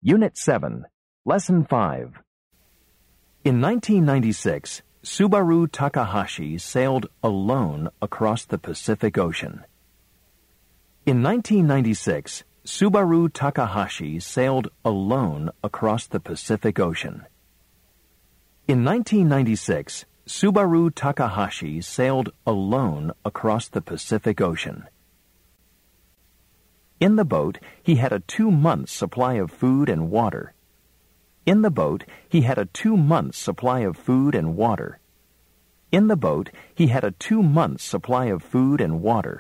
Unit 7, Lesson 5. In 1996, Subaru Takahashi sailed alone across the Pacific Ocean. In 1996, Subaru Takahashi sailed alone across the Pacific Ocean. In 1996, Subaru Takahashi sailed alone across the Pacific Ocean. In the boat, he had a 2-month supply of food and water. In the boat, he had a 2-month supply of food and water. In the boat, he had a 2-month supply of food and water.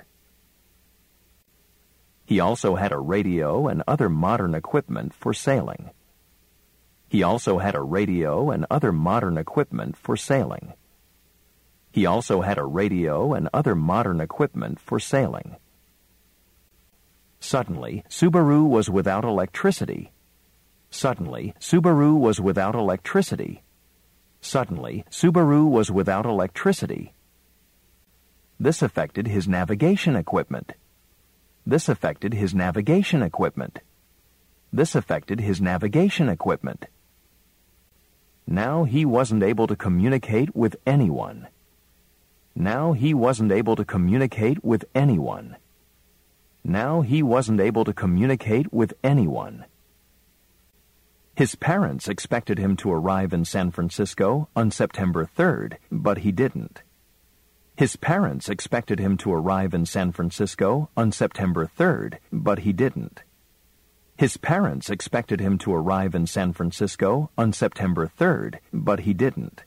He also had a radio and other modern equipment for sailing. He also had a radio and other modern equipment for sailing. He also had a radio and other modern equipment for sailing. Suddenly, Subaru was without electricity. Suddenly, Subaru was without electricity. Suddenly, Subaru was without electricity. This affected his navigation equipment. This affected his navigation equipment. This affected his navigation equipment. Now he wasn't able to communicate with anyone. Now he wasn't able to communicate with anyone. Now he wasn't able to communicate with anyone. His parents expected him to arrive in San Francisco on September 3rd, but he didn't. His parents expected him to arrive in San Francisco on September 3rd, but he didn't. His parents expected him to arrive in San Francisco on September 3rd, but he didn't.